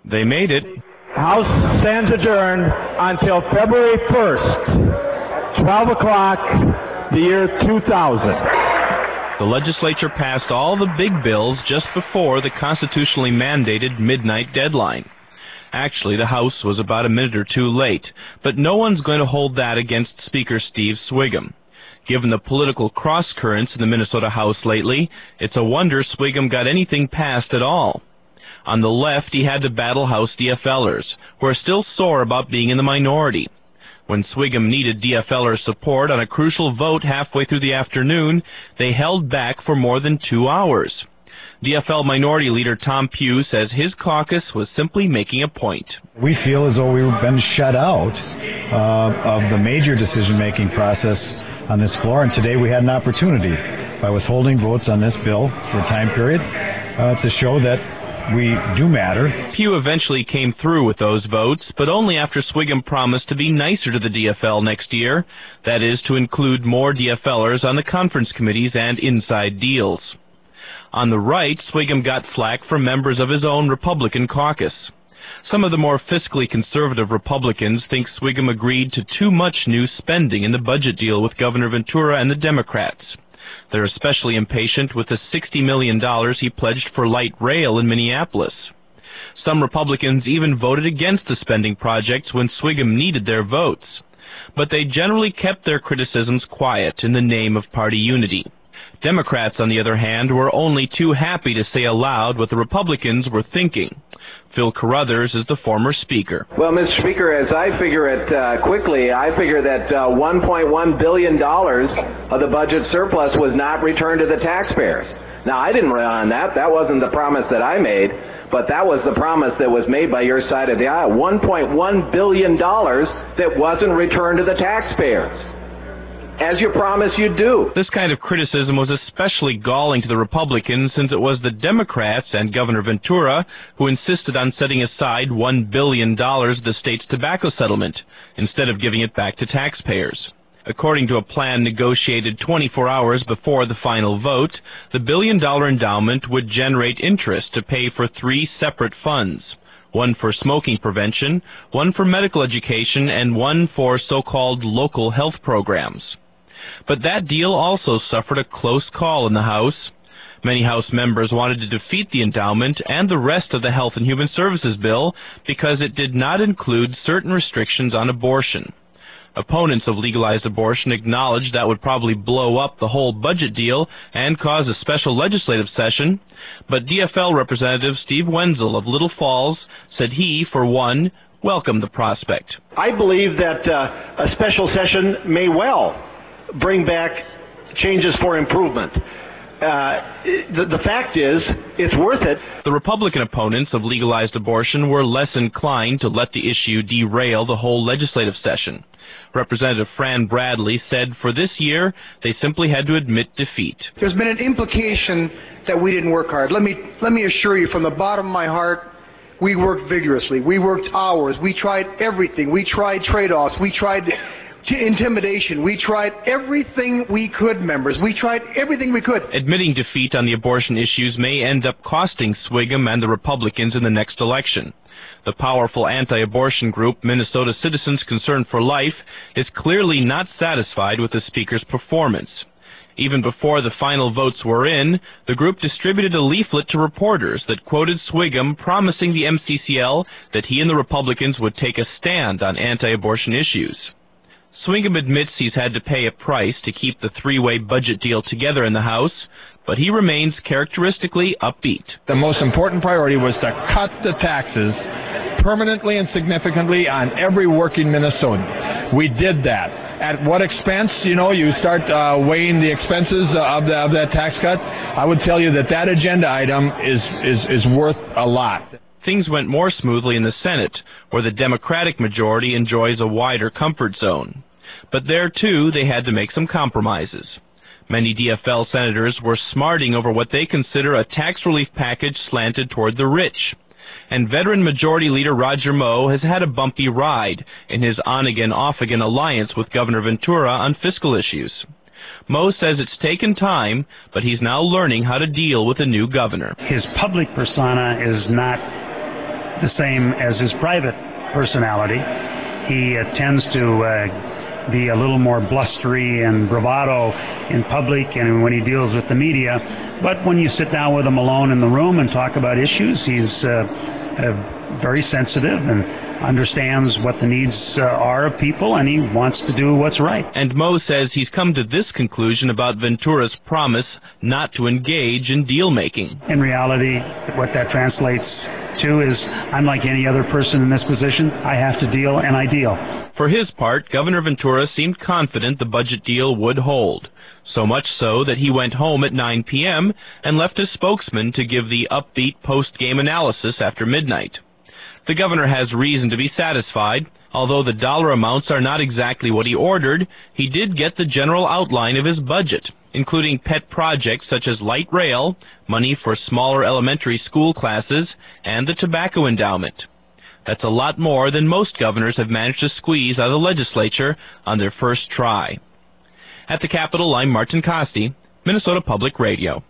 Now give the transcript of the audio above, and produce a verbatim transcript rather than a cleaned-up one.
They made it. House stands adjourned until February first, twelve o'clock, the year two thousand. The legislature passed all the big bills just before the constitutionally mandated midnight deadline. Actually, the House was about a minute or two late, but no one's going to hold that against Speaker Steve Swigum. Given the political cross-currents in the Minnesota House lately, it's a wonder Swigum got anything passed at all. On the left, he had to battle House D F Lers, who are still sore about being in the minority. When Swigum needed D F Lers' support on a crucial vote halfway through the afternoon, they held back for more than two hours. D F L Minority Leader Tom Pugh says his caucus was simply making a point. We feel as though we've been shut out uh, of the major decision-making process on this floor, and today we had an opportunity by withholding votes on this bill for a time period uh, to show that we do matter. Pugh eventually came through with those votes, but only after Swigum promised to be nicer to the D F L next year, that is, to include more D F Lers on the conference committees and inside deals. On the right, Swigum got flack from members of his own Republican caucus. Some of the more fiscally conservative Republicans think Swigum agreed to too much new spending in the budget deal with Governor Ventura and the Democrats. They're especially impatient with the sixty million dollars he pledged for light rail in Minneapolis. Some Republicans even voted against the spending projects when Swigum needed their votes. But they generally kept their criticisms quiet in the name of party unity. Democrats, on the other hand, were only too happy to say aloud what the Republicans were thinking. Phil Carruthers is the former Speaker. Well, Mister Speaker, as I figure it uh, quickly, I figure that uh, one point one billion dollars of the budget surplus was not returned to the taxpayers. Now, I didn't rely on that. That wasn't the promise that I made, but that was the promise that was made by your side of the aisle. one point one billion dollars that wasn't returned to the taxpayers. As you promised you'd do. This kind of criticism was especially galling to the Republicans since it was the Democrats and Governor Ventura who insisted on setting aside one billion dollars of the state's tobacco settlement instead of giving it back to taxpayers. According to a plan negotiated twenty-four hours before the final vote, the billion-dollar endowment would generate interest to pay for three separate funds. One for smoking prevention, one for medical education, and one for so-called local health programs. But that deal also suffered a close call in the House. Many House members wanted to defeat the endowment and the rest of the Health and Human Services bill because it did not include certain restrictions on abortion. Opponents of legalized abortion acknowledged that would probably blow up the whole budget deal and cause a special legislative session, but D F L Representative Steve Wenzel of Little Falls said he, for one, welcomed the prospect. I believe that uh, a special session may well bring back changes for improvement. Uh, the, the fact is, it's worth it. The Republican opponents of legalized abortion were less inclined to let the issue derail the whole legislative session. Representative Fran Bradley said for this year, they simply had to admit defeat. There's been an implication that we didn't work hard. Let me, let me assure you from the bottom of my heart, we worked vigorously. We worked hours. We tried everything. We tried trade-offs. We tried intimidation. We tried everything we could, members. We tried everything we could. Admitting defeat on the abortion issues may end up costing Swigum and the Republicans in the next election. The powerful anti-abortion group Minnesota Citizens Concerned for Life is clearly not satisfied with the Speaker's performance. Even before the final votes were in, the group distributed a leaflet to reporters that quoted Swigum promising the M C C L that he and the Republicans would take a stand on anti-abortion issues. Swigum admits he's had to pay a price to keep the three-way budget deal together in the House, but he remains characteristically upbeat. The most important priority was to cut the taxes permanently and significantly on every working Minnesotan. We did that. At what expense? You know, you start uh, weighing the expenses of, the, of that tax cut. I would tell you that that agenda item is, is, is worth a lot. Things went more smoothly in the Senate, where the Democratic majority enjoys a wider comfort zone. But there, too, they had to make some compromises. Many D F L senators were smarting over what they consider a tax relief package slanted toward the rich. And veteran Majority Leader Roger Moe has had a bumpy ride in his on-again, off-again alliance with Governor Ventura on fiscal issues. Moe says it's taken time, but he's now learning how to deal with a new governor. His public persona is not the same as his private personality. He uh, tends to uh, be a little more blustery and bravado in public and when he deals with the media. But when you sit down with him alone in the room and talk about issues, he's uh, uh, very sensitive and understands what the needs uh, are of people, and he wants to do what's right. And Moe says he's come to this conclusion about Ventura's promise not to engage in deal-making. In reality, what that translates to is, I'm like any other person in this position. I have to deal, and I deal. For his part, Governor Ventura seemed confident the budget deal would hold. So much so that he went home at nine p.m. and left his spokesman to give the upbeat post-game analysis after midnight. The governor has reason to be satisfied. Although the dollar amounts are not exactly what he ordered, he did get the general outline of his budget, including pet projects such as light rail, money for smaller elementary school classes, and the tobacco endowment. That's a lot more than most governors have managed to squeeze out of the legislature on their first try. At the Capitol, I'm Martin Costi, Minnesota Public Radio.